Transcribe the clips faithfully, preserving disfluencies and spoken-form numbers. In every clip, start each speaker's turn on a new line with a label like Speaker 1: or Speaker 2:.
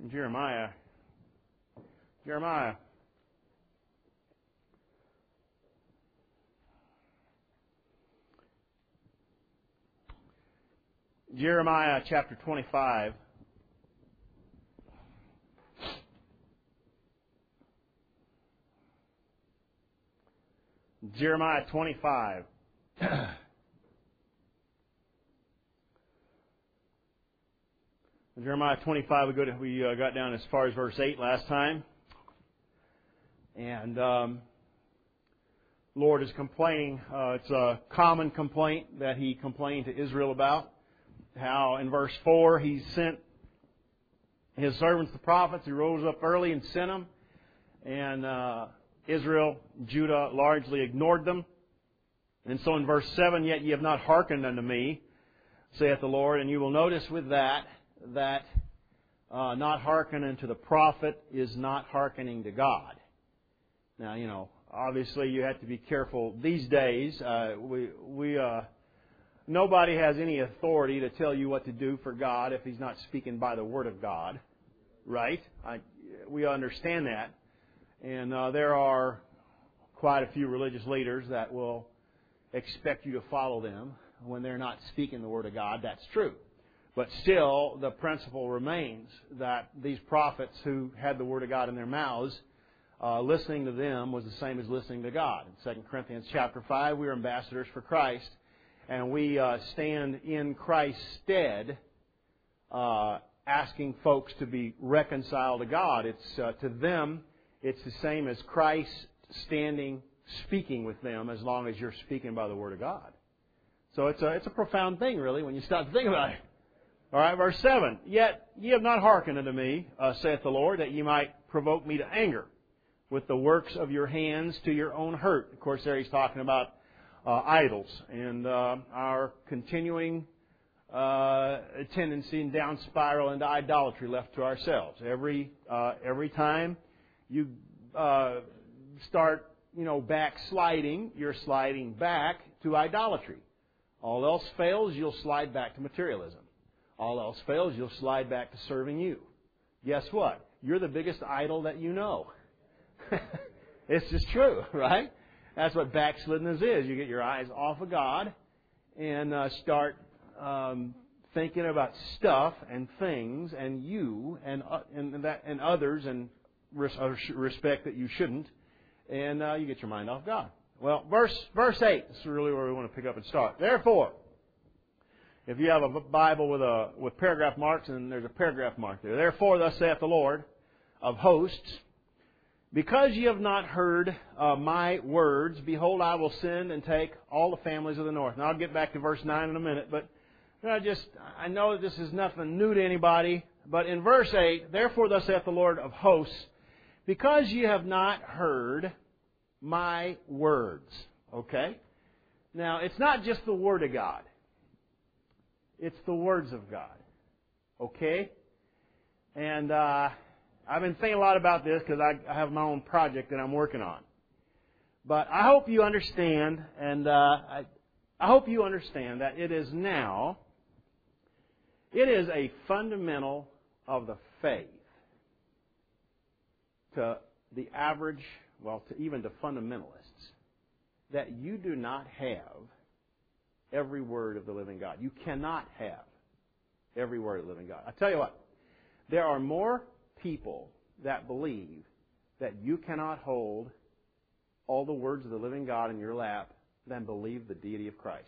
Speaker 1: Jeremiah. Jeremiah. Jeremiah chapter twenty-five. Jeremiah twenty-five. Jeremiah twenty-five, we, go to, we uh, got down as far as verse eight last time. And um, Lord is complaining. Uh, it's a common complaint that He complained to Israel about. How in verse four He sent His servants, the prophets, He rose up early and sent them. And uh, Israel, Judah largely ignored them. And so in verse seven, yet ye have not hearkened unto me, saith the Lord. And you will notice with that, that uh, not hearkening to the prophet is not hearkening to God. Now, you know, obviously you have to be careful these days. Uh, we, we, uh, nobody has any authority to tell you what to do for God if He's not speaking by the Word of God, right? I, we understand that. And uh, there are quite a few religious leaders that will expect you to follow them when they're not speaking the Word of God. That's true. But still, the principle remains that these prophets who had the Word of God in their mouths, uh, listening to them was the same as listening to God. In Second Corinthians chapter five, we are ambassadors for Christ, and we uh, stand in Christ's stead, uh, asking folks to be reconciled to God. It's uh, to them, it's the same as Christ standing, speaking with them, as long as you're speaking by the Word of God. So it's a it's a profound thing, really, when you stop to think about it. All right, verse seven. Yet ye have not hearkened unto me, uh, saith the Lord, that ye might provoke me to anger with the works of your hands to your own hurt. Of course, there he's talking about uh, idols and uh, our continuing uh, tendency and down spiral into idolatry left to ourselves. Every uh, every time you uh, start, you know, backsliding, you're sliding back to idolatry. All else fails, you'll slide back to materialism. All else fails, you'll slide back to serving you. Guess what? You're the biggest idol that you know. It's just true, right? That's what backslidness is. You get your eyes off of God and uh, start um, thinking about stuff and things and you and uh, and that and others and res- respect that you shouldn't, and uh, you get your mind off God. Well, verse verse eight. This is really where we want to pick up and start. Therefore, if you have a Bible with a with paragraph marks, and there's a paragraph mark there. Therefore, thus saith the Lord of hosts, because ye have not heard uh, my words, behold, I will send and take all the families of the north. And I'll get back to verse nine in a minute, but I just I know that this is nothing new to anybody. But in verse eight, therefore, thus saith the Lord of hosts, because ye have not heard my words. Okay? Now, it's not just the Word of God. It's the words of God. Okay? And uh, I've been thinking a lot about this because I, I have my own project that I'm working on. But I hope you understand, and uh, I, I hope you understand that it is now, it is a fundamental of the faith to the average, well, to even to fundamentalists, that you do not have every word of the living God. You cannot have every word of the living God. I tell you what, there are more people that believe that you cannot hold all the words of the living God in your lap than believe the deity of Christ.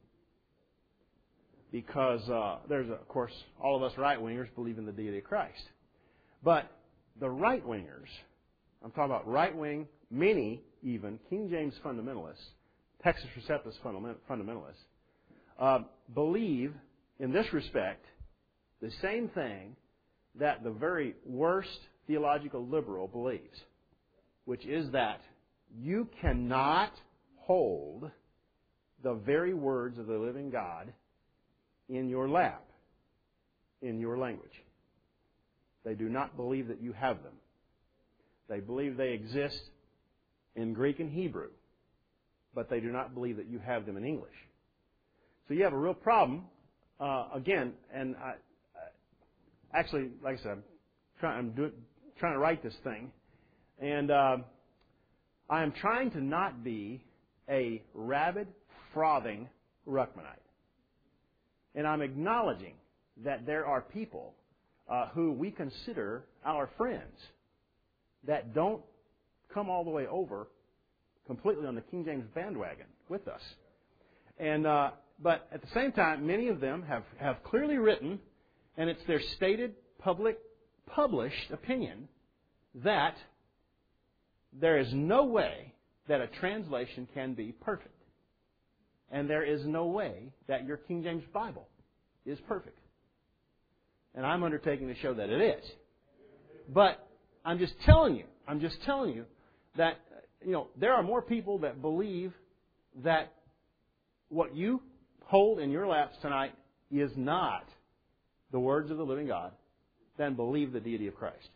Speaker 1: Because uh, there's, a, of course, all of us right-wingers believe in the deity of Christ. But the right-wingers, I'm talking about right-wing, many even, King James fundamentalists, Texas Receptus fundamentalists, uh, believe, in this respect, the same thing that the very worst theological liberal believes, which is that you cannot hold the very words of the living God in your lap, in your language. They do not believe that you have them. They believe they exist in Greek and Hebrew, but they do not believe that you have them in English. So you have a real problem, uh, again, and I, I, actually, like I said, I'm trying, I'm doing, trying to write this thing, and uh, I am trying to not be a rabid, frothing Ruckmanite. And I'm acknowledging that there are people uh, who we consider our friends that don't come all the way over completely on the King James bandwagon with us. And uh, but at the same time, many of them have, have clearly written, and it's their stated, public, published opinion that there is no way that a translation can be perfect. And there is no way that your King James Bible is perfect. And I'm undertaking to show that it is. But I'm just telling you, I'm just telling you that, you know, there are more people that believe that what you hold in your laps tonight is not the words of the living God than believe the deity of Christ.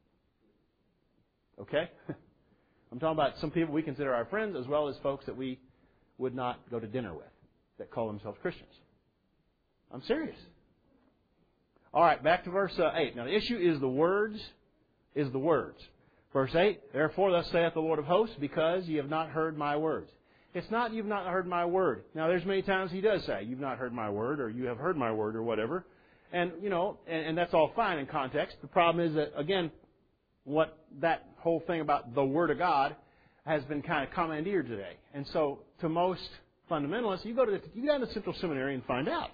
Speaker 1: Okay? I'm talking about some people we consider our friends as well as folks that we would not go to dinner with that call themselves Christians. I'm serious. All right, back to verse uh, eight. Now, the issue is the words, is the words. Verse eight, therefore thus saith the Lord of hosts, because ye have not heard my words. It's not you've not heard my word. Now, there's many times he does say, you've not heard my word, or you have heard my word, or whatever. And, you know, and, and that's all fine in context. The problem is that, again, what that whole thing about the Word of God has been kind of commandeered today. And so, to most fundamentalists, you go to the, you go down to Central Seminary and find out.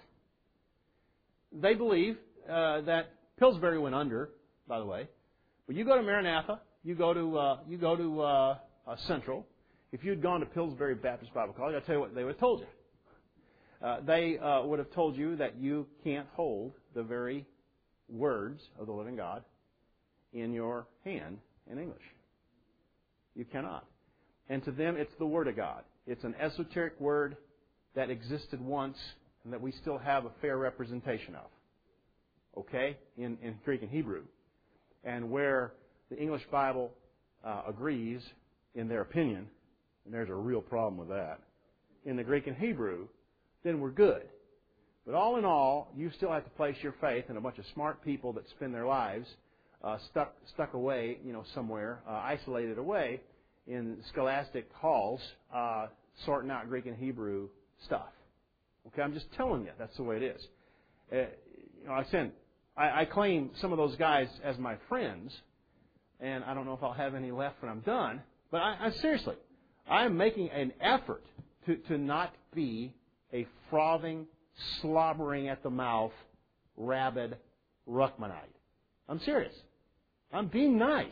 Speaker 1: They believe uh, that Pillsbury went under, by the way. But you go to Maranatha, you go to uh, you go to uh, uh, Central. If you'd gone to Pillsbury Baptist Bible College, I'll tell you what they would have told you. Uh, they uh, would have told you that you can't hold the very words of the living God in your hand in English. You cannot. And to them, it's the Word of God. It's an esoteric word that existed once and that we still have a fair representation of. Okay? In, in Greek and Hebrew. And where the English Bible uh, agrees, in their opinion, and there's a real problem with that, in the Greek and Hebrew, then we're good. But all in all, you still have to place your faith in a bunch of smart people that spend their lives uh, stuck stuck away, you know, somewhere, uh, isolated away in scholastic halls, uh, sorting out Greek and Hebrew stuff. Okay, I'm just telling you, that's the way it is. Uh, you know, I said, I, I claim some of those guys as my friends, and I don't know if I'll have any left when I'm done. But I, I seriously, I am making an effort to, to not be a frothing, slobbering at the mouth, rabid Ruckmanite. I'm serious. I'm being nice.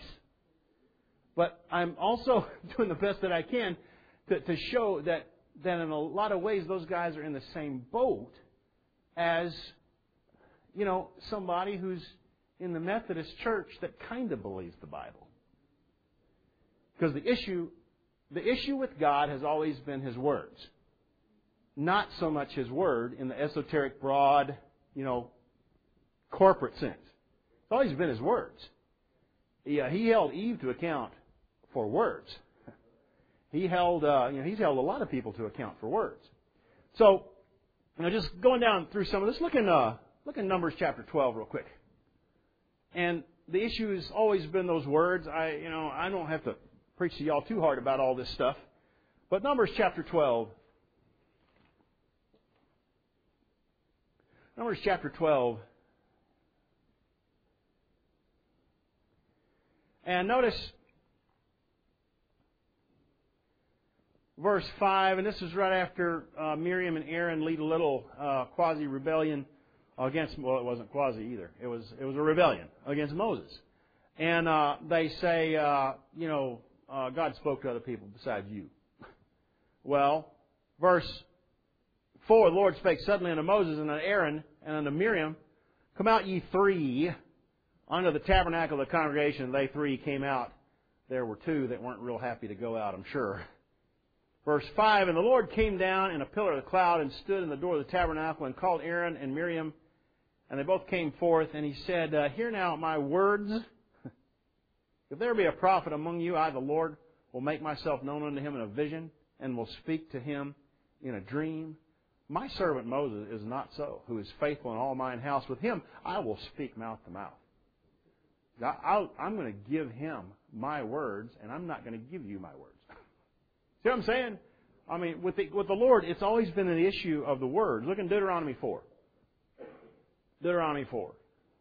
Speaker 1: But I'm also doing the best that I can to, to show that, that in a lot of ways those guys are in the same boat as, you know, somebody who's in the Methodist Church that kind of believes the Bible. Because the issue, the issue with God has always been His words. Not so much His Word in the esoteric, broad, you know, corporate sense. It's always been His words. He, uh, he held Eve to account for words. He held, uh, you know, He's held a lot of people to account for words. So, you know, just going down through some of this, look in, uh, look in Numbers chapter twelve real quick. And the issue has always been those words. I, you know, I don't have to preach to y'all too hard about all this stuff. But Numbers chapter twelve. Numbers chapter twelve. And notice verse five, and this is right after uh, Miriam and Aaron lead a little uh, quasi-rebellion against, well, it wasn't quasi either. It was it was a rebellion against Moses. And uh, they say, uh, you know, uh, God spoke to other people besides you. Well, verse four, the Lord spake suddenly unto Moses and unto Aaron and unto Miriam, come out ye three unto the tabernacle of the congregation. They three came out. There were two that weren't real happy to go out, I'm sure. Verse five, and the Lord came down in a pillar of the cloud and stood in the door of the tabernacle and called Aaron and Miriam. And they both came forth, and he said, uh, hear now my words. If there be a prophet among you, I, the Lord, will make myself known unto him in a vision, and will speak to him in a dream. My servant Moses is not so, who is faithful in all mine house. With him I will speak mouth to mouth. I, I'll, I'm going to give him my words, and I'm not going to give you my words. See what I'm saying? I mean, with the, with the Lord, it's always been an issue of the Word. Look in Deuteronomy four. Deuteronomy four.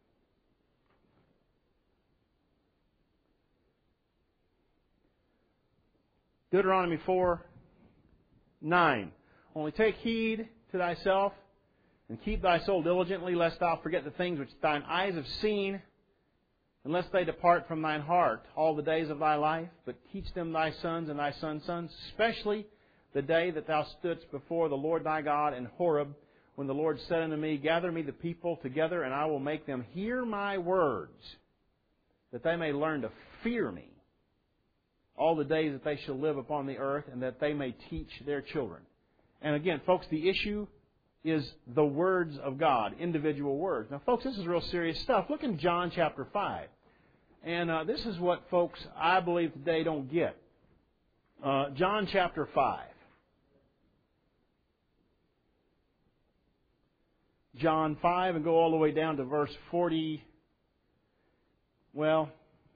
Speaker 1: Deuteronomy four, nine. Only take heed to thyself, and keep thy soul diligently, lest thou forget the things which thine eyes have seen, unless they depart from thine heart all the days of thy life. But teach them thy sons and thy sons' sons, especially the day that thou stoodst before the Lord thy God in Horeb, when the Lord said unto me, Gather me the people together, and I will make them hear my words, that they may learn to fear me all the days that they shall live upon the earth, and that they may teach their children. And again, folks, the issue is the words of God, individual words. Now, folks, this is real serious stuff. Look in John chapter five. And uh, this is what folks, I believe, today don't get. Uh, John chapter five. John five, and go all the way down to verse forty, well,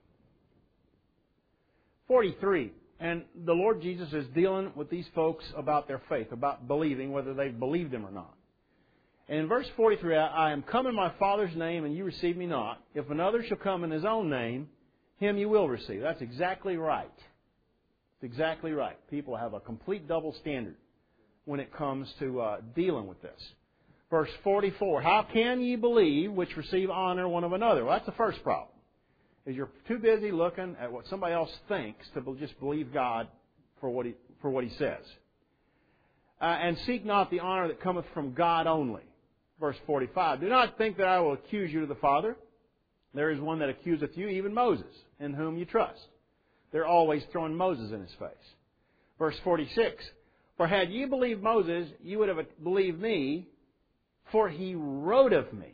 Speaker 1: forty-three. And the Lord Jesus is dealing with these folks about their faith, about believing, whether they've believed Him or not. And in verse forty-three, I am come in my Father's name, and you receive me not. If another shall come in his own name, him you will receive. That's exactly right. It's exactly right. People have a complete double standard when it comes to uh, dealing with this. Verse forty-four, how can ye believe which receive honor one of another? Well, that's the first problem. Is you're too busy looking at what somebody else thinks to just believe God for what He, for what he says. Uh, and seek not the honor that cometh from God only. Verse forty-five, do not think that I will accuse you to the Father. There is one that accuseth you, even Moses, in whom you trust. They're always throwing Moses in his face. Verse forty-six, for had ye believed Moses, you would have believed me, for he wrote of me.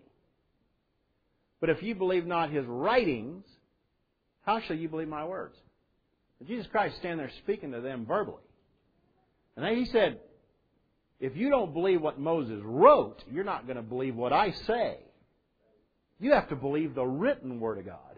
Speaker 1: But if you believe not his writings, how shall you believe my words? But Jesus Christ standing there speaking to them verbally. And then He said, if you don't believe what Moses wrote, you're not going to believe what I say. You have to believe the written Word of God.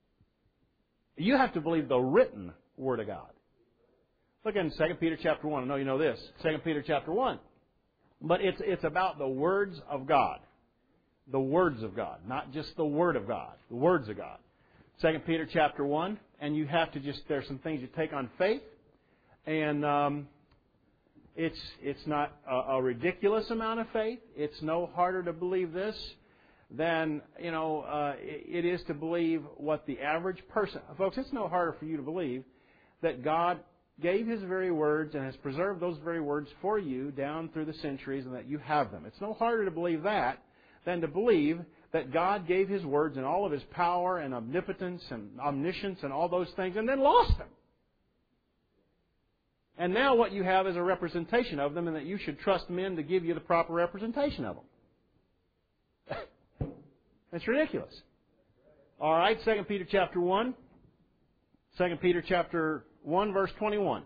Speaker 1: You have to believe the written Word of God. Look in Second Peter chapter one. I know you know this. Second Peter chapter one. But it's it's about the words of God. The words of God. Not just the Word of God. The words of God. Second Peter chapter one. And you have to just, there's some things you take on faith. And um, it's it's not a, a ridiculous amount of faith. It's no harder to believe this than, you know, uh, it is to believe what the average person... Folks, it's no harder for you to believe that God gave His very words and has preserved those very words for you down through the centuries and that you have them. It's no harder to believe that than to believe that God gave His words and all of His power and omnipotence and omniscience and all those things and then lost them. And now what you have is a representation of them and that you should trust men to give you the proper representation of them. It's ridiculous. All right, Second Peter chapter one. Second Peter chapter one, verse twenty-one.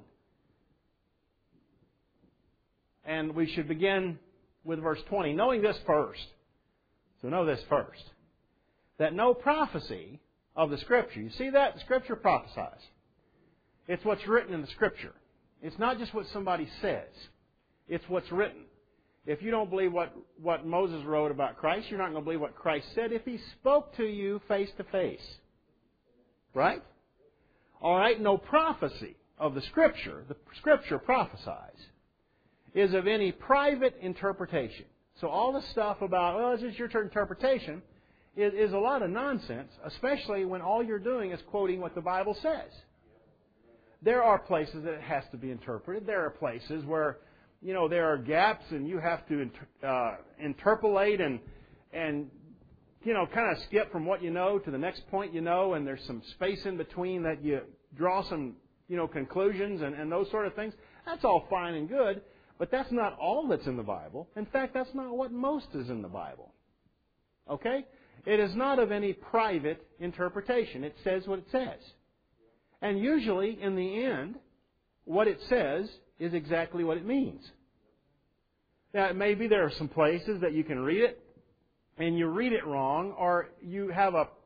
Speaker 1: And we should begin with verse twenty, knowing this first. So know this first. That no prophecy of the Scripture, you see that? The Scripture prophesies. It's what's written in the Scripture. It's not just what somebody says. It's what's written. If you don't believe what, what Moses wrote about Christ, you're not going to believe what Christ said if He spoke to you face to face. Right? All right, no prophecy of the Scripture, the Scripture prophesies, is of any private interpretation. So all the stuff about, well, it's just your interpretation, is, is a lot of nonsense, especially when all you're doing is quoting what the Bible says. There are places that it has to be interpreted. There are places where, you know, there are gaps and you have to uh, interpolate and, and, you know, kind of skip from what you know to the next point you know, and there's some space in between that you draw some, you know, conclusions and, and those sort of things. That's all fine and good, but that's not all that's in the Bible. In fact, that's not what most is in the Bible. Okay? It is not of any private interpretation. It says what it says. And usually, in the end, what it says is exactly what it means. Now, maybe there are some places that you can read it, and you read it wrong, or you have a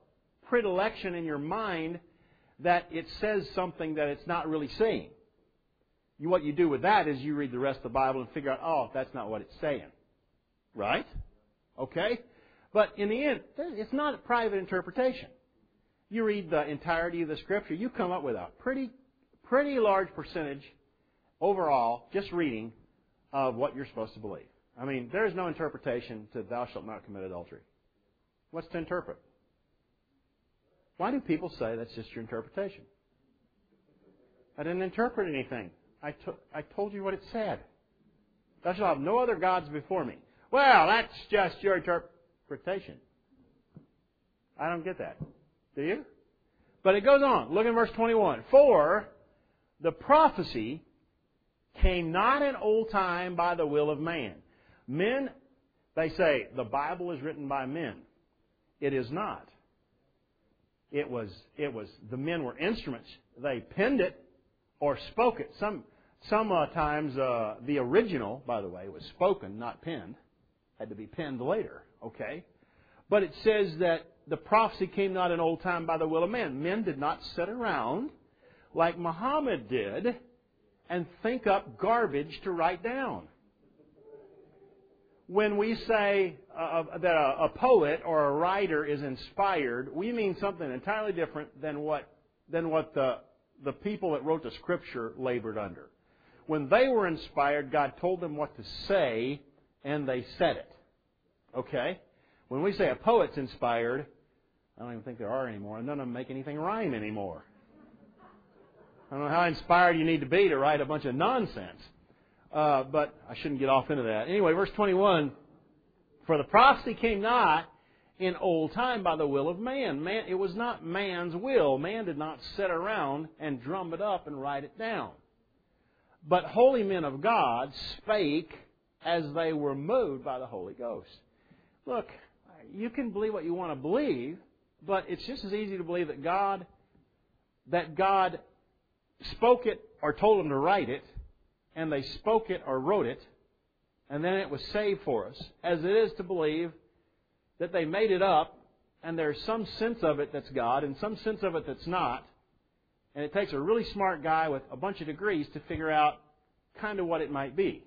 Speaker 1: predilection in your mind that it says something that it's not really saying. You, what you do with that is you read the rest of the Bible and figure out, oh, that's not what it's saying. Right? Okay? But in the end, it's not a private interpretation. You read the entirety of the Scripture, you come up with a pretty, pretty large percentage overall, just reading, of what you're supposed to believe. I mean, there is no interpretation to thou shalt not commit adultery. What's to interpret? Why do people say that's just your interpretation? I didn't interpret anything. I, to- I told you what it said. Thou shalt have no other gods before me. Well, that's just your interpretation. I don't get that. Do you? But it goes on. Look at verse twenty-one. For the prophecy came not in old time by the will of man. Men, they say, the Bible is written by men. It is not. It was, it was, the men were instruments. They penned it or spoke it. Some, sometimes uh, the original, by the way, was spoken, not penned. Had to be penned later, okay? But it says that the prophecy came not in old time by the will of man. Men did not sit around like Muhammad did and think up garbage to write down. When we say uh, that a, a poet or a writer is inspired, we mean something entirely different than what than what the the people that wrote the Scripture labored under. When they were inspired, God told them what to say, and they said it. Okay? When we say a poet's inspired, I don't even think there are anymore, and none of them make anything rhyme anymore. I don't know how inspired you need to be to write a bunch of nonsense. Uh, but I shouldn't get off into that. Anyway, verse twenty-one, for the prophecy came not in old time by the will of man. Man, it was not man's will. Man did not sit around and drum it up and write it down. But holy men of God spake as they were moved by the Holy Ghost. Look, you can believe what you want to believe, but it's just as easy to believe that God, that God spoke it or told them to write it, and they spoke it or wrote it, and then it was saved for us, as it is to believe that they made it up, and there's some sense of it that's God, and some sense of it that's not, and it takes a really smart guy with a bunch of degrees to figure out kind of what it might be.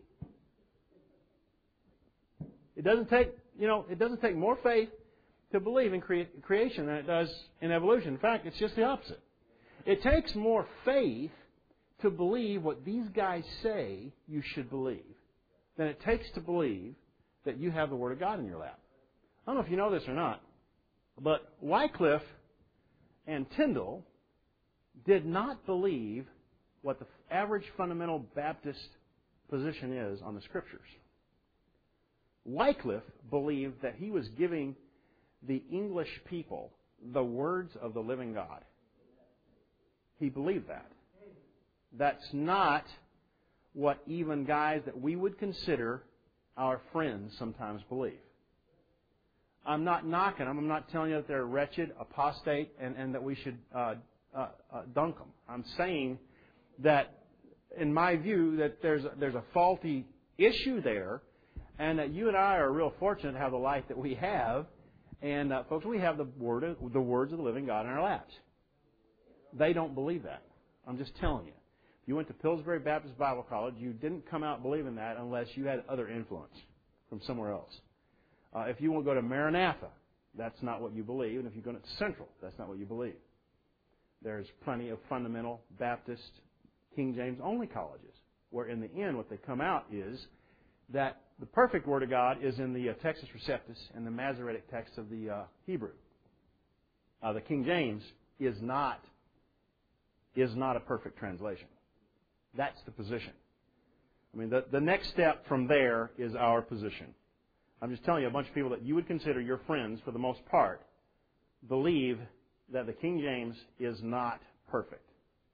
Speaker 1: It doesn't take, you know, it doesn't take more faith to believe in crea- creation than it does in evolution. In fact, it's just the opposite. It takes more faith to believe what these guys say you should believe than it takes to believe that you have the Word of God in your lap. I don't know if you know this or not, but Wycliffe and Tyndale did not believe what the average fundamental Baptist position is on the Scriptures. Wycliffe believed that he was giving the English people the words of the living God. He believed that. That's not what even guys that we would consider our friends sometimes believe. I'm not knocking them. I'm not telling you that they're wretched, apostate, and, and that we should uh, uh, uh, dunk them. I'm saying that, in my view, that there's a, there's a faulty issue there, and that you and I are real fortunate to have the life that we have. And, uh, folks, we have the word of, the words of the living God in our laps. They don't believe that. I'm just telling you. If you went to Pillsbury Baptist Bible College, you didn't come out believing that unless you had other influence from somewhere else. Uh, if you want to go to Maranatha, that's not what you believe. And if you go to Central, that's not what you believe. There's plenty of fundamental Baptist, King James only colleges, where in the end what they come out is that the perfect Word of God is in the uh, Textus Receptus and the Masoretic text of the uh, Hebrew. Uh, the King James is not is not a perfect translation. That's the position. I mean, the, the next step from there is our position. I'm just telling you, a bunch of people that you would consider your friends, for the most part, believe that the King James is not perfect.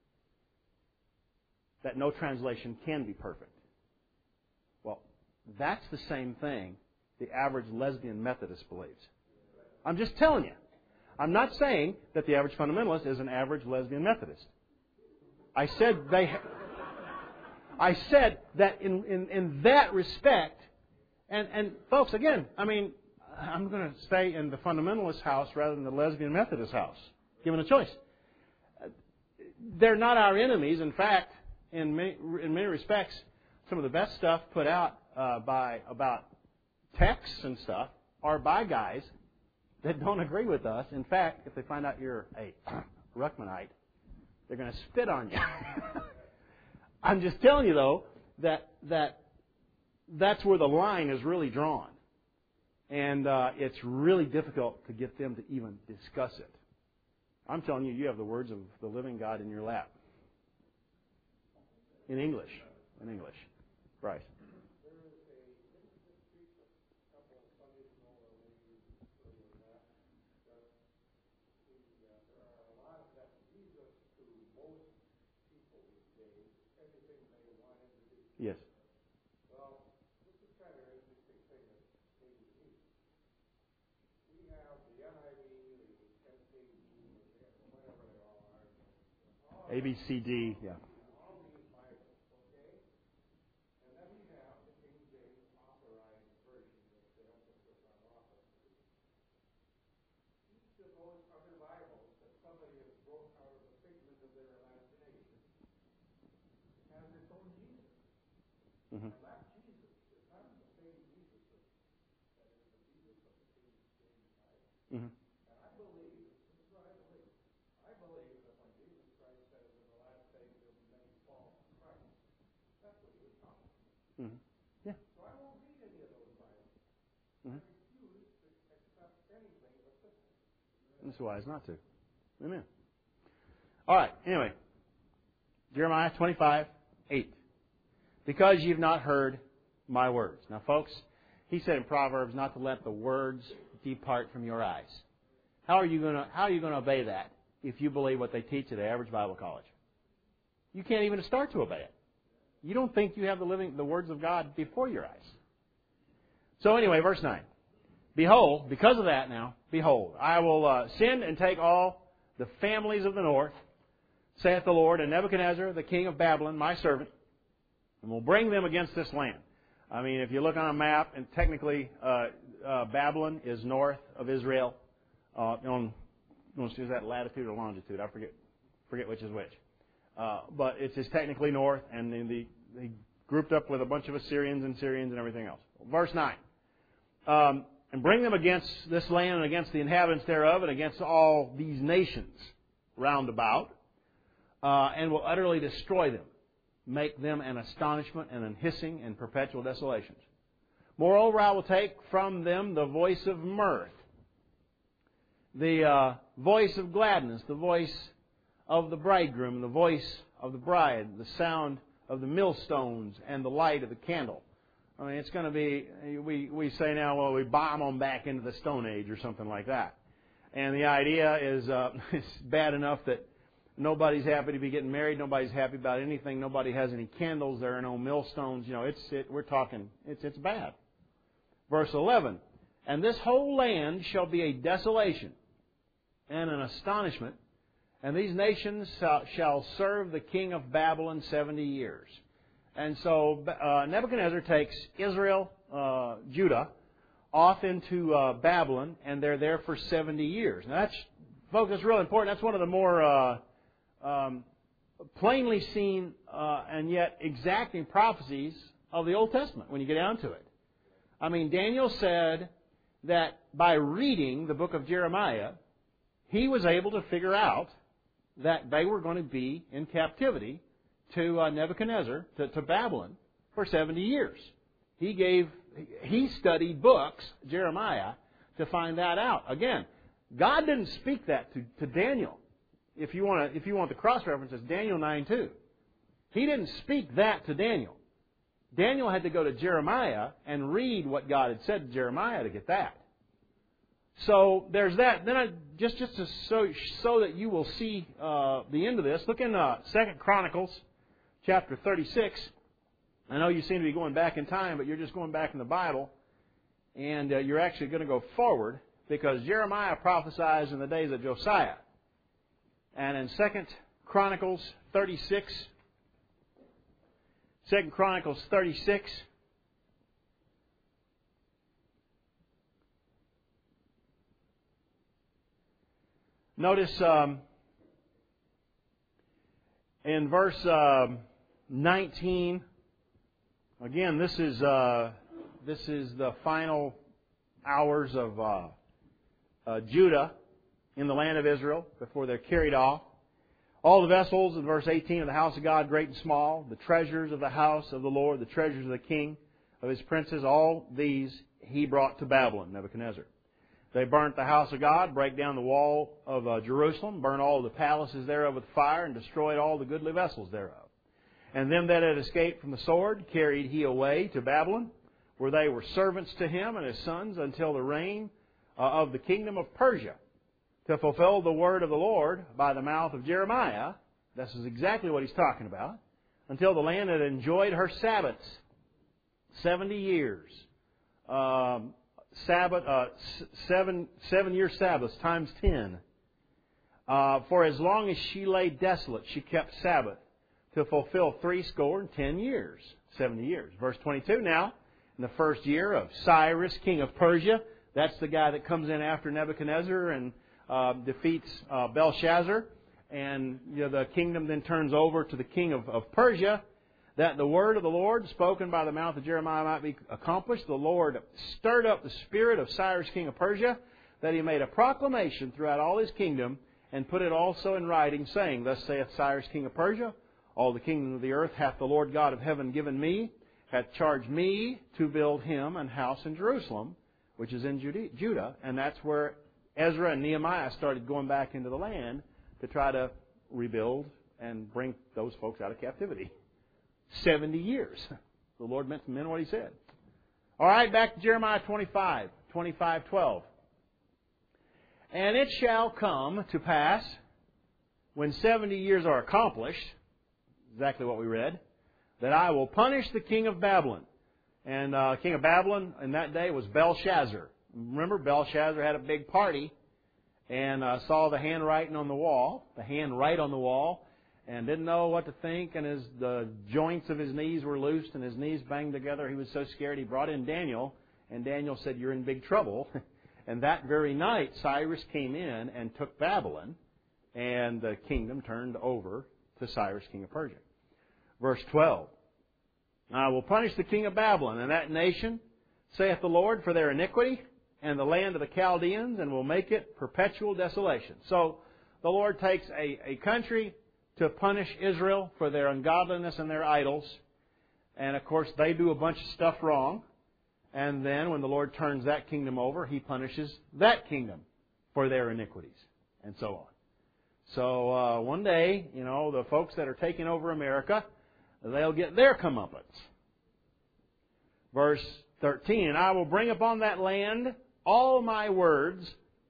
Speaker 1: That no translation can be perfect. Well, that's the same thing the average lesbian Methodist believes. I'm just telling you. I'm not saying that the average fundamentalist is an average lesbian Methodist. I said they. I said that in, in, in that respect, and, and folks, again, I mean, I'm going to stay in the fundamentalist house rather than the lesbian Methodist house, given a choice. They're not our enemies. In fact, in many, in many respects, some of the best stuff put out uh, by about texts and stuff are by guys that don't agree with us. In fact, if they find out you're a Ruckmanite, they're going to spit on you. I'm just telling you, though, that that that's where the line is really drawn. And uh, it's really difficult to get them to even discuss it. I'm telling you, you have the words of the living God in your lap. In English. In English. Right. Yes.
Speaker 2: Well, this is kind of an interesting thing that came to me. We have the N I V, the N K J V, whatever they all are. All
Speaker 1: A B C D, yeah.
Speaker 2: all these Bibles, okay? And then we have the King James authorized version that the emphasis on author. Each of those other Bibles that somebody has wrote out of the figment of their imagination has its own Jesus.
Speaker 1: Mm-hmm.
Speaker 2: And that Jesus is not the same Jesus that, that is the Jesus of the King James Bible.
Speaker 1: Mm-hmm.
Speaker 2: And I believe, this is what I believe, I believe that when Jesus Christ says in the last days there will be many false Christ, that's what he was talking about.
Speaker 1: Mm-hmm. Yeah.
Speaker 2: So I won't read any of those Bibles.
Speaker 1: Mm-hmm.
Speaker 2: I refuse to accept anything but this one.
Speaker 1: It's wise not to. Amen. All right. Anyway, Jeremiah twenty-five, eight. Because you've not heard my words. Now, folks, he said in Proverbs not to let the words depart from your eyes. How are you going to how are you going to obey that if you believe what they teach at the average Bible college? You can't even start to obey it. You don't think you have the living the words of God before your eyes. So anyway, verse nine. Behold, because of that now, behold, I will uh, send and take all the families of the north, saith the Lord, and Nebuchadnezzar, the king of Babylon, my servant, and we'll bring them against this land. I mean, if you look on a map, and technically uh, uh, Babylon is north of Israel. Uh, on, is that latitude or longitude? I forget forget which is which. Uh, but it's just technically north, and then the, they grouped up with a bunch of Assyrians and Syrians and everything else. Verse nine. Um, and bring them against this land and against the inhabitants thereof and against all these nations round about, uh, and will utterly destroy them. Make them an astonishment and an hissing and perpetual desolations. Moreover, I will take from them the voice of mirth, the uh, voice of gladness, the voice of the bridegroom, the voice of the bride, the sound of the millstones, and the light of the candle. I mean, it's going to be, we, we say now, well, we bomb them back into the Stone Age or something like that. And the idea is uh, it's bad enough that nobody's happy to be getting married. Nobody's happy about anything. Nobody has any candles. There are no millstones. You know, it's it, we're talking, it's it's bad. Verse eleven, and this whole land shall be a desolation and an astonishment, and these nations shall, shall serve the king of Babylon seventy years. And so uh, Nebuchadnezzar takes Israel, uh, Judah, off into uh, Babylon, and they're there for seventy years. Now that's, folks, that's really important. That's one of the more uh, um, plainly seen uh, and yet exacting prophecies of the Old Testament when you get down to it. I mean, Daniel said that by reading the book of Jeremiah, he was able to figure out that they were going to be in captivity to uh, Nebuchadnezzar, to, to Babylon, for seventy years. He gave, he studied books, Jeremiah, to find that out. Again, God didn't speak that to, to Daniel. If you want to, if you want the cross references, Daniel nine two. He didn't speak that to Daniel. Daniel had to go to Jeremiah and read what God had said to Jeremiah to get that. So there's that. Then I, just just to so so that you will see uh, the end of this. Look in uh, Second Chronicles, chapter thirty-six. I know you seem to be going back in time, but you're just going back in the Bible, and uh, you're actually going to go forward because Jeremiah prophesies in the days of Josiah. And in Second Chronicles thirty-six, Second Chronicles thirty-six, Notice um, in verse uh, nineteen, again, this is uh, this is the final hours of uh, uh, Judah in the land of Israel before they're carried off. All the vessels in verse eighteen of the house of God, great and small, the treasures of the house of the Lord, the treasures of the king, of his princes, all these he brought to Babylon, Nebuchadnezzar. They burnt the house of God, brake down the wall of uh, Jerusalem, burnt all the palaces thereof with fire, and destroyed all the goodly vessels thereof. And them that had escaped from the sword carried he away to Babylon, where they were servants to him and his sons until the reign uh, of the kingdom of Persia, to fulfill the word of the Lord by the mouth of Jeremiah. This is exactly what he's talking about. Until the land had enjoyed her Sabbaths, seventy years. Um, Sabbath, uh, seven, seven year Sabbaths times ten. Uh, for as long as she lay desolate, she kept Sabbath to fulfill threescore and ten years, seventy years. Verse twenty-two, now, in the first year of Cyrus, king of Persia, that's the guy that comes in after Nebuchadnezzar and uh, defeats uh, Belshazzar, and you know, the kingdom then turns over to the king of, of Persia, that the word of the Lord spoken by the mouth of Jeremiah might be accomplished. The Lord stirred up the spirit of Cyrus, king of Persia, that he made a proclamation throughout all his kingdom, and put it also in writing, saying, Thus saith Cyrus, king of Persia, all the kingdom of the earth hath the Lord God of heaven given me, hath charged me to build him an house in Jerusalem, which is in Judah. And that's where Ezra and Nehemiah started going back into the land to try to rebuild and bring those folks out of captivity. Seventy years. The Lord meant to mean what He said. All right, back to Jeremiah twenty-five, twenty-five, twelve. And it shall come to pass, when seventy years are accomplished, exactly what we read, that I will punish the king of Babylon. And uh, king of Babylon in that day was Belshazzar. Remember, Belshazzar had a big party and uh, saw the handwriting on the wall, the handwrite on the wall, and didn't know what to think, and his the joints of his knees were loosed and his knees banged together. He was so scared he brought in Daniel, and Daniel said, You're in big trouble. And that very night, Cyrus came in and took Babylon, and the kingdom turned over to Cyrus, king of Persia. Verse twelve, I will punish the king of Babylon, and that nation, saith the Lord, for their iniquity, and the land of the Chaldeans, and will make it perpetual desolation. So the Lord takes a, a country to punish Israel for their ungodliness and their idols. And of course, they do a bunch of stuff wrong. And then when the Lord turns that kingdom over, He punishes that kingdom for their iniquities, and so on. So uh, one day, you know, the folks that are taking over America, they'll get their comeuppance. Verse thirteen, And I will bring upon that land all my words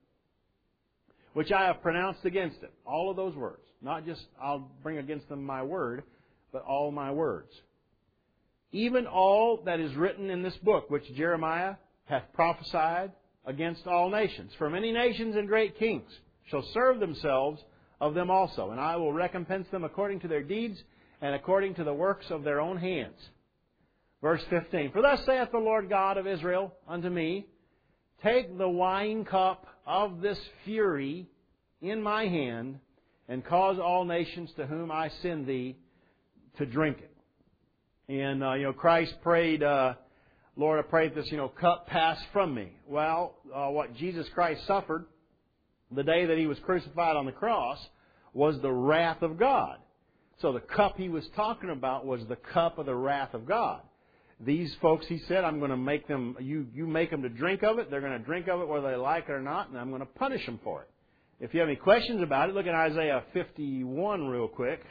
Speaker 1: which I have pronounced against it. All of those words. Not just I'll bring against them my word, but all my words. Even all that is written in this book, which Jeremiah hath prophesied against all nations. For many nations and great kings shall serve themselves of them also. And I will recompense them according to their deeds and according to the works of their own hands. Verse fifteen, For thus saith the Lord God of Israel unto me, Take the wine cup of this fury in my hand, and cause all nations to whom I send thee to drink it. And, uh, you know, Christ prayed, uh, Lord, I pray that this, you know, cup pass from me. Well, uh, what Jesus Christ suffered the day that He was crucified on the cross was the wrath of God. So the cup He was talking about was the cup of the wrath of God. These folks, He said, I'm going to make them, you, you make them to drink of it. They're going to drink of it whether they like it or not, and I'm going to punish them for it. If you have any questions about it, look at Isaiah fifty-one real quick.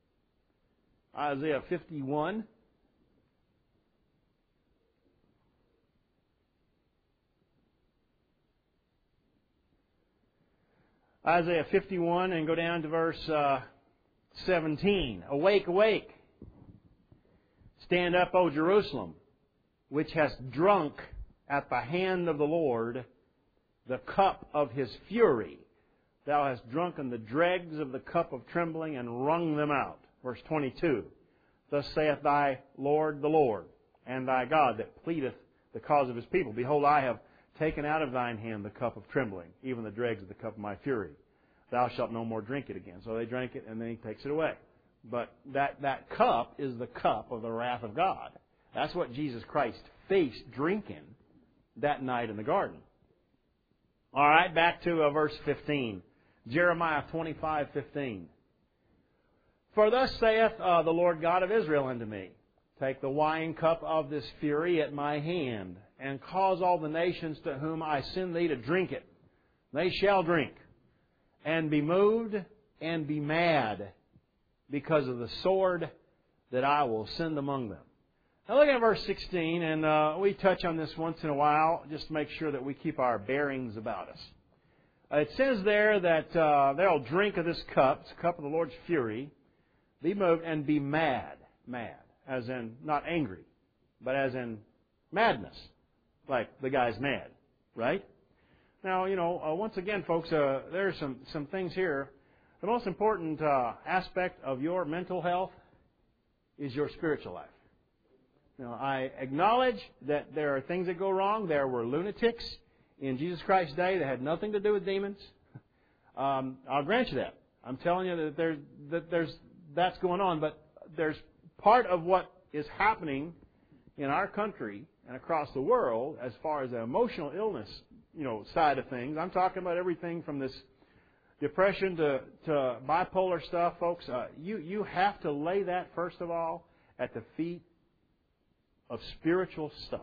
Speaker 1: Isaiah fifty-one. Isaiah fifty-one, and go down to verse uh, seventeen. Awake, awake. Stand up, O Jerusalem, which hast drunk at the hand of the Lord the cup of His fury. Thou hast drunken the dregs of the cup of trembling and wrung them out. Verse twenty-two. Thus saith thy Lord the Lord, and thy God that pleadeth the cause of His people. Behold, I have taken out of thine hand the cup of trembling, even the dregs of the cup of my fury. thou shalt no more drink it again. So they drank it, and then he takes it away. But that, that cup is the cup of the wrath of God. That's what Jesus Christ faced drinking that night in the garden. All right, back to uh, verse fifteen. Jeremiah twenty-five fifteen. For thus saith uh, the Lord God of Israel unto me, take the wine cup of this fury at my hand, and cause all the nations to whom I send thee to drink it. They shall drink, and be moved, and be mad, because of the sword that I will send among them. Now look at verse sixteen, and uh, we touch on this once in a while, just to make sure that we keep our bearings about us. Uh, it says there that uh, they'll drink of this cup, it's the cup of the Lord's fury, be moved, and be mad. Mad, as in not angry, but as in madness. Like the guy's mad, right? Now, you know, uh, once again, folks, uh, there are some, some things here. The most important uh, aspect of your mental health is your spiritual life. Now, I acknowledge that there are things that go wrong. There were lunatics in Jesus Christ's day that had nothing to do with demons. Um, I'll grant you that. I'm telling you that there's, that there's that's going on, but there's part of what is happening in our country and across the world as far as the emotional illness, you know, side of things. I'm talking about everything from this depression to, to bipolar stuff, folks. Uh, you, you have to lay that, first of all, at the feet of spiritual stuff.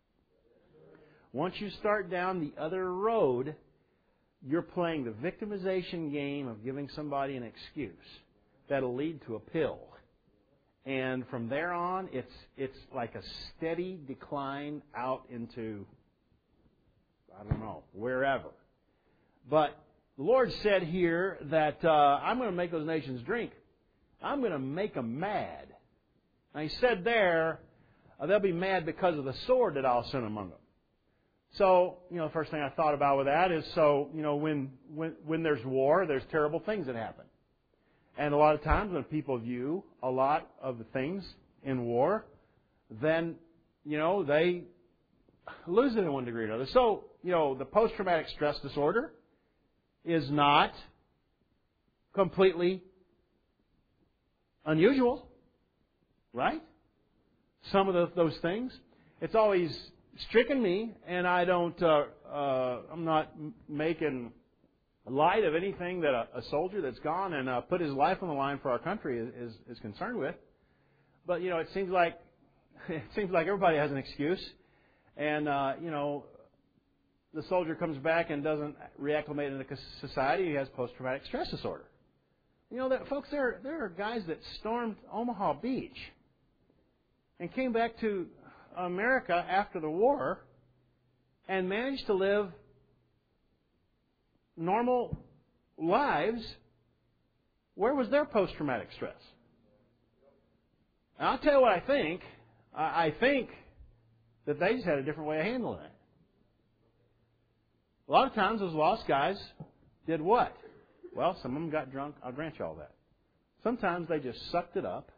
Speaker 1: Once you start down the other road, you're playing the victimization game of giving somebody an excuse that'll lead to a pill. And from there on, it's it's like a steady decline out into, I don't know, wherever. But the Lord said here that uh, I'm going to make those nations drink. I'm going to make them mad. And He said there, uh, they'll be mad because of the sword that I'll send among them. So, you know, the first thing I thought about with that is, so, you know, when, when, when there's war, there's terrible things that happen. And a lot of times when people view a lot of the things in war, then, you know, they lose it in one degree or another. So, you know, the post-traumatic stress disorder is not completely unusual, right? Some of the, those things. It's always stricken me, and I don't, uh, uh, I'm not making light of anything that a, a soldier that's gone and uh, put his life on the line for our country is, is, is concerned with. But, you know, it seems like, it seems like everybody has an excuse. And, uh, you know, the soldier comes back and doesn't reacclimate into society. He has post-traumatic stress disorder. You know, that, folks, there, there are guys that stormed Omaha Beach and came back to America after the war and managed to live normal lives. Where was their post-traumatic stress? And I'll tell you what I think. I think that they just had a different way of handling it. A lot of times those lost guys did what? Well, some of them got drunk. I'll grant you all that. Sometimes they just sucked it up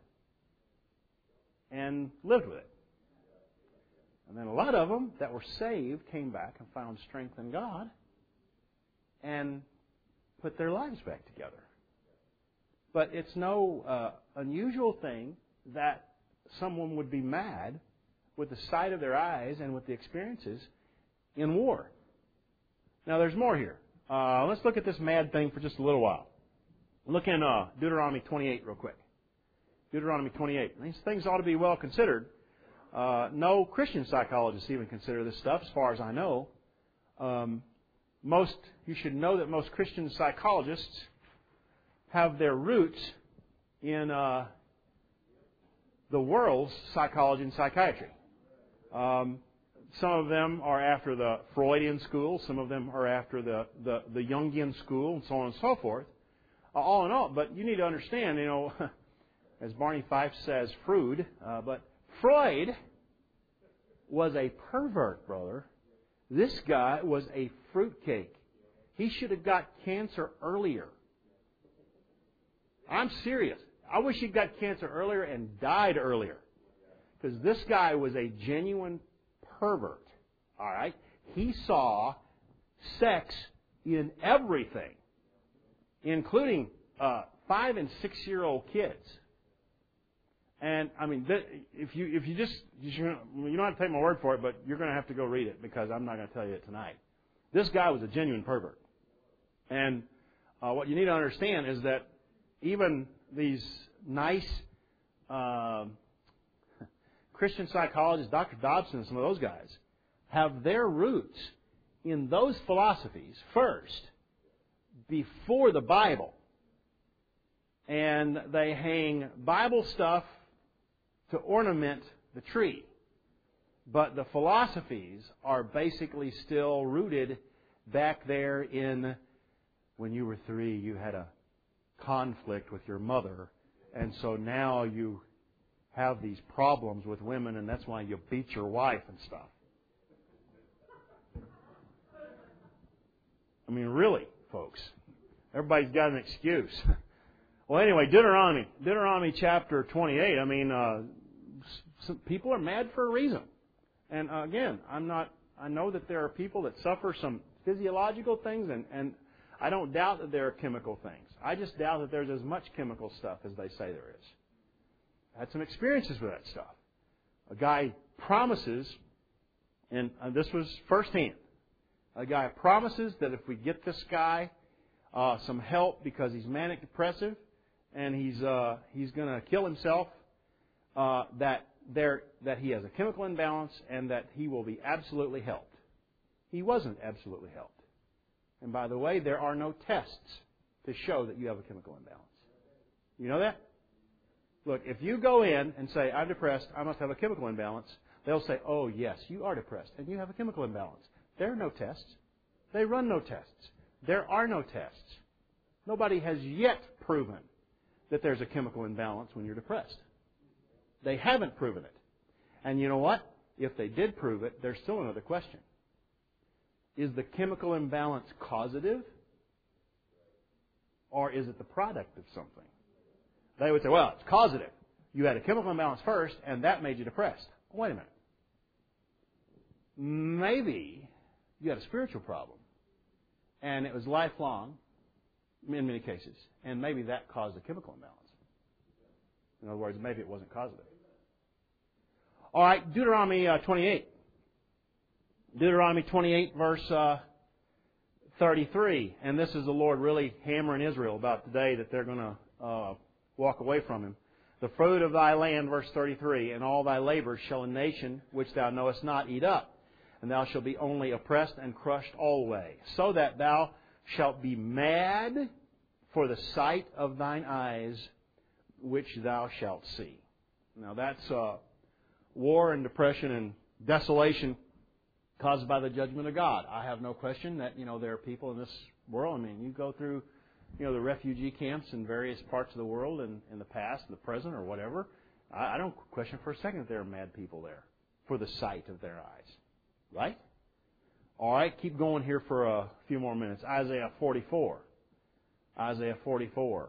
Speaker 1: and lived with it. And then a lot of them that were saved came back and found strength in God and put their lives back together. But it's no uh, unusual thing that someone would be mad with the sight of their eyes and with the experiences in war. Now, there's more here. Uh, let's look at this mad thing for just a little while. Look in uh, Deuteronomy twenty-eight real quick. Deuteronomy twenty-eight. These things ought to be well considered. Uh, no Christian psychologists even consider this stuff, as far as I know. Um, most, you should know that most Christian psychologists have their roots in uh, the world's psychology and psychiatry. Um, some of them are after the Freudian school. Some of them are after the, the, the Jungian school, and so on and so forth. Uh, all in all, but you need to understand, you know, as Barney Fife says, Freud, uh, but Freud was a pervert, brother. This guy was a fruitcake. He should have got cancer earlier. I'm serious. I wish he got cancer earlier and died earlier. Because this guy was a genuine pervert. All right? He saw sex in everything. including uh, five and six-year-old kids. And I mean, if you if you just you don't have to take my word for it, but you're going to have to go read it because I'm not going to tell you it tonight. This guy was a genuine pervert, and uh, what you need to understand is that even these nice uh, Christian psychologists, Doctor Dobson, and some of those guys, have their roots in those philosophies first, before the Bible, and they hang Bible stuff to ornament the tree. But the philosophies are basically still rooted back there in when you were three, you had a conflict with your mother, and so now you have these problems with women, and that's why you beat your wife and stuff. I mean, really, folks. Everybody's got an excuse. Well, anyway, Deuteronomy. Deuteronomy chapter twenty-eight. I mean, uh, some people are mad for a reason. And uh, again, I'm not, I know that there are people that suffer some physiological things, and, and I don't doubt that there are chemical things. I just doubt that there's as much chemical stuff as they say there is. I had some experiences with that stuff. A guy promises, and uh, this was firsthand, a guy promises that if we get this guy uh, some help because he's manic depressive and he's uh, he's going to kill himself, uh, that there that he has a chemical imbalance and that he will be absolutely helped. He wasn't absolutely helped. And by the way, there are no tests to show that you have a chemical imbalance. You know that? Look, if you go in and say, I'm depressed, I must have a chemical imbalance, they'll say, oh, yes, you are depressed and you have a chemical imbalance. There are no tests. They run no tests. There are no tests. Nobody has yet proven that there's a chemical imbalance when you're depressed. They haven't proven it. And you know what? If they did prove it, there's still another question. Is the chemical imbalance causative? Or is it the product of something? They would say, well, it's causative. You had a chemical imbalance first, and that made you depressed. Wait a minute. Maybe you had a spiritual problem, and it was lifelong in many cases, and maybe that caused a chemical imbalance. In other words, maybe it wasn't causative. All right, Deuteronomy uh, twenty-eight. Deuteronomy twenty-eight, verse uh, thirty-three. And this is the Lord really hammering Israel about today that they're going to uh, walk away from Him. The fruit of thy land, verse thirty-three, and all thy labors shall a nation which thou knowest not eat up, and thou shalt be only oppressed and crushed alway, so that thou shalt be mad for the sight of thine eyes, which thou shalt see. Now that's uh, war and depression and desolation caused by the judgment of God. I have no question that, you know, there are people in this world. I mean, you go through, you know, the refugee camps in various parts of the world in, in the past, the present, or whatever. I, I don't question for a second that there are mad people there for the sight of their eyes. Right? All right, keep going here for a few more minutes. Isaiah forty-four. Isaiah forty-four.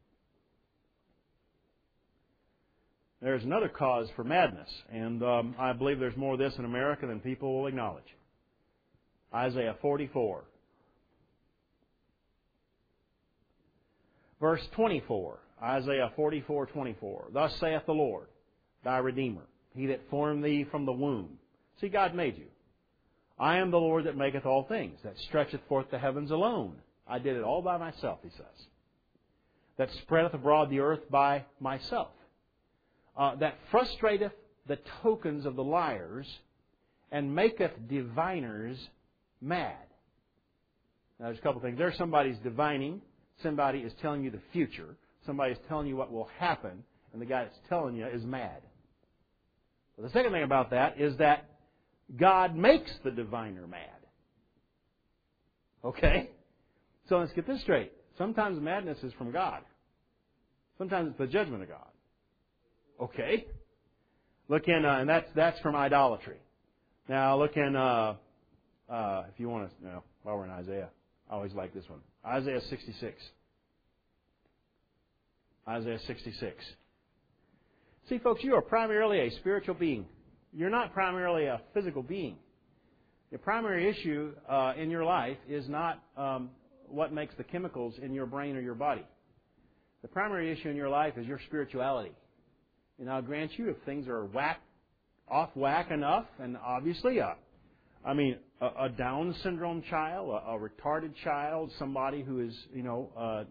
Speaker 1: There's another cause for madness, and um, I believe there's more of this in America than people will acknowledge. Isaiah forty-four. Verse twenty-four. Isaiah forty-four, twenty-four. Thus saith the Lord, thy Redeemer, He that formed thee from the womb. See, God made you. I am the Lord that maketh all things, that stretcheth forth the heavens alone. I did it all by myself, He says. That spreadeth abroad the earth by myself. Uh, that frustrateth the tokens of the liars, and maketh diviners mad. Now, there's a couple things. There's somebody's divining. Somebody is telling you the future. Somebody is telling you what will happen, and the guy that's telling you is mad. But the second thing about that is that God makes the diviner mad. Okay? So let's get this straight. Sometimes madness is from God. Sometimes it's the judgment of God. Okay? Look in, uh, and that's that's from idolatry. Now look in, uh, uh, if you want to, you know, while we're in Isaiah, I always like this one. Isaiah sixty-six. Isaiah sixty-six. See, folks, you are primarily a spiritual being. You're not primarily a physical being. The primary issue uh, in your life is not um, what makes the chemicals in your brain or your body. The primary issue in your life is your spirituality. And I'll grant you, if things are whack, off whack enough, and obviously, uh, I mean, a, a Down syndrome child, a, a retarded child, somebody who is, you know, uh, uh,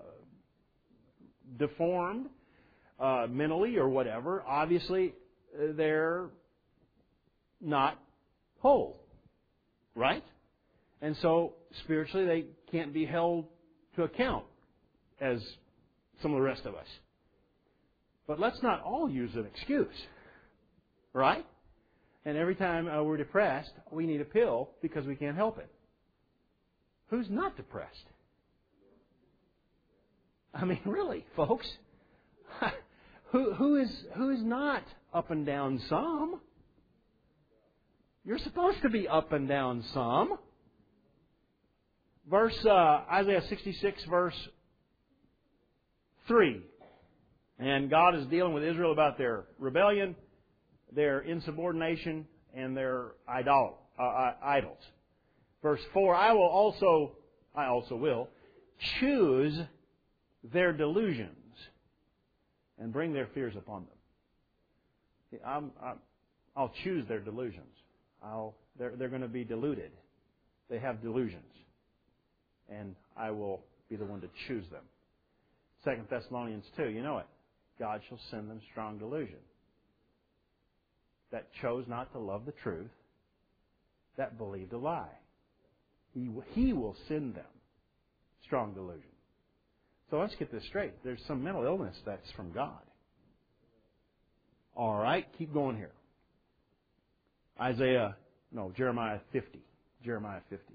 Speaker 1: deformed uh, mentally or whatever, obviously they're not whole, right? And so spiritually they can't be held to account as some of the rest of us. But let's not all use an excuse, right? And every time uh, we're depressed, we need a pill because we can't help it. Who's not depressed? I mean, really, folks. who who is who is not up and down some? You're supposed to be up and down some. Verse uh, Isaiah sixty-six, verse three. And God is dealing with Israel about their rebellion, their insubordination, and their idol, uh, idols. Verse four, I will also, I also will, choose their delusions and bring their fears upon them. I'm, I'm, I'll choose their delusions. I'll, they're, they're going to be deluded. They have delusions. And I will be the one to choose them. Second Thessalonians two, you know it. God shall send them strong delusion. That chose not to love the truth, that believed a lie. He, he will send them strong delusion. So let's get this straight. There's some mental illness that's from God. All right, keep going here. Isaiah, no, Jeremiah fifty. Jeremiah fifty.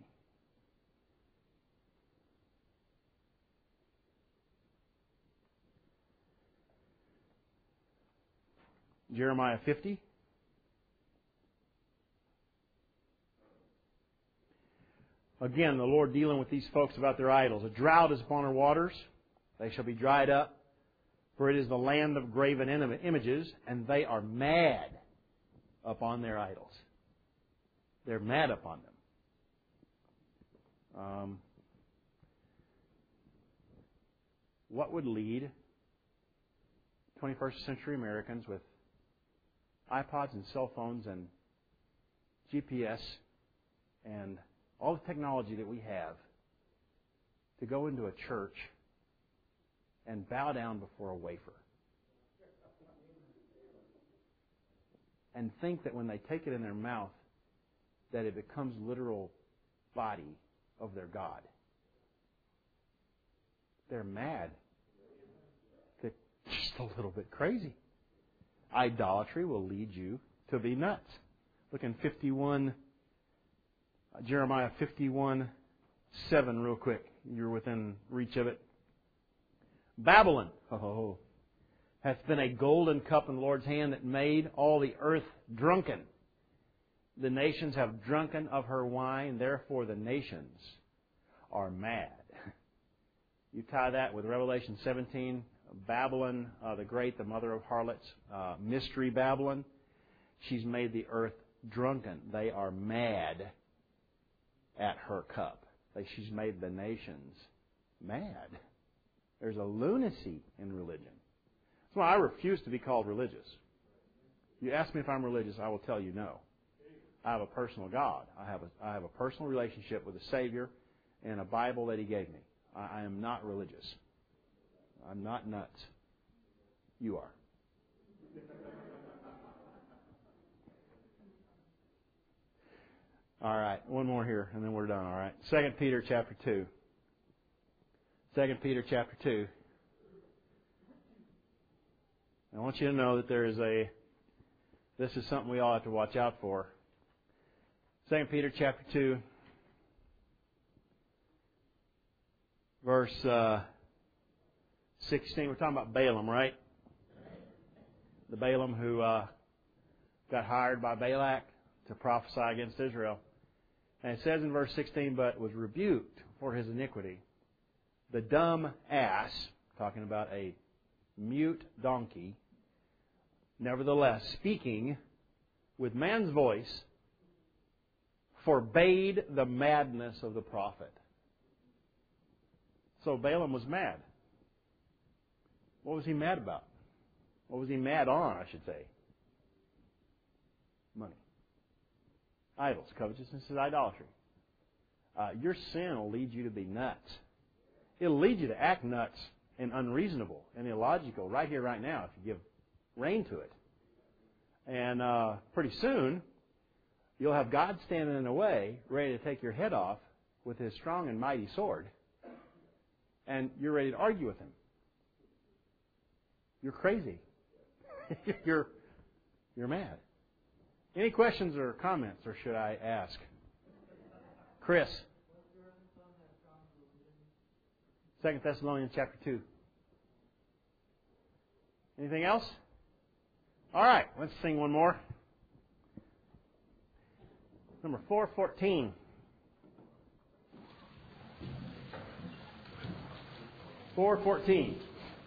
Speaker 1: Jeremiah fifty. Again, the Lord dealing with these folks about their idols. A drought is upon her waters. They shall be dried up. For it is the land of graven images, and they are mad upon their idols. They're mad upon them. Um, what would lead twenty-first century Americans with iPods and cell phones and G P S and all the technology that we have to go into a church and bow down before a wafer and think that when they take it in their mouth that it becomes literal body of their God? They're mad. They're just a little bit crazy. Idolatry will lead you to be nuts. Look in fifty-one, Jeremiah fifty-one, seven real quick. You're within reach of it. Babylon, oh, hath been a golden cup in the Lord's hand that made all the earth drunken. The nations have drunken of her wine, therefore the nations are mad. You tie that with Revelation seventeen, Babylon uh, the Great, the mother of harlots, uh, Mystery Babylon. She's made the earth drunken. They are mad at her cup. She's made the nations mad. There's a lunacy in religion. That's why I refuse to be called religious. You ask me if I'm religious, I will tell you no. I have a personal God. I have a, I have a personal relationship with a Savior and a Bible that He gave me. I, I am not religious. I'm not nuts. You are. All right, one more here, and then we're done, all right? Second Peter chapter two. Second Peter chapter two. I want you to know that there is a, this is something we all have to watch out for. Second Peter chapter two, verse uh, sixteen. We're talking about Balaam, right? The Balaam who uh, got hired by Balak to prophesy against Israel. And it says in verse sixteen, but was rebuked for his iniquity. The dumb ass, talking about a mute donkey, nevertheless, speaking with man's voice, forbade the madness of the prophet. So Balaam was mad. What was he mad about? What was he mad on, I should say? Money. Idols, covetousness, is idolatry. Uh, your sin will lead you to be nuts. It'll lead you to act nuts and unreasonable and illogical right here, right now, if you give rein to it. And uh, pretty soon, you'll have God standing in the way, ready to take your head off with His strong and mighty sword. And you're ready to argue with Him. You're crazy. you're, you're mad. Any questions or comments, or should I ask? Chris. Second Thessalonians chapter two. Anything else? All right, let's sing one more. Number four fourteen. four fourteen.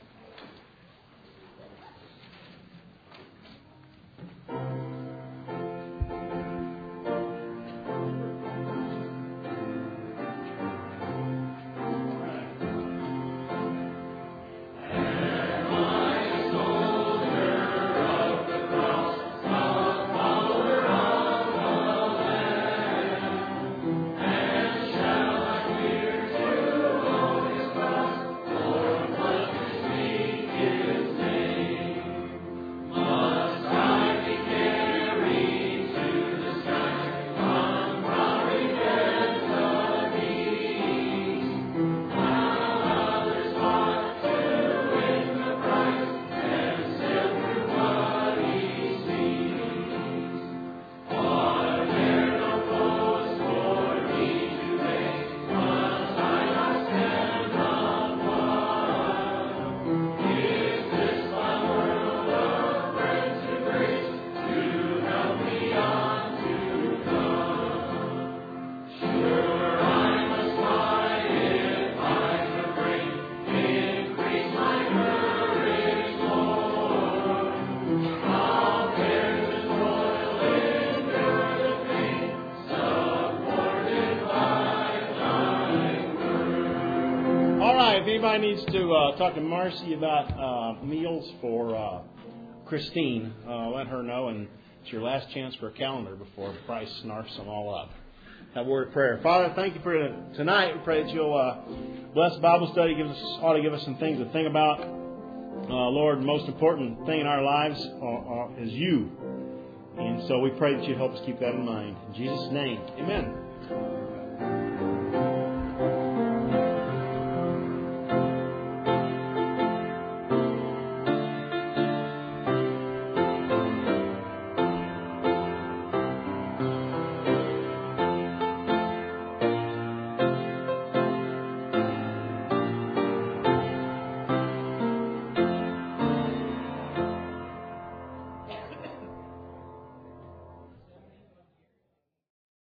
Speaker 1: If anybody needs to uh, talk to Marcy about uh, meals for uh, Christine, uh, let her know, and it's your last chance for a calendar before Price snarfs them all up. Have a word of prayer. Father, thank you for tonight. We pray that you'll uh, bless Bible study, give us, ought to give us some things to think about. Uh, Lord, the most important thing in our lives are, are, is you. And so we pray that you'd help us keep that in mind. In Jesus' name, amen.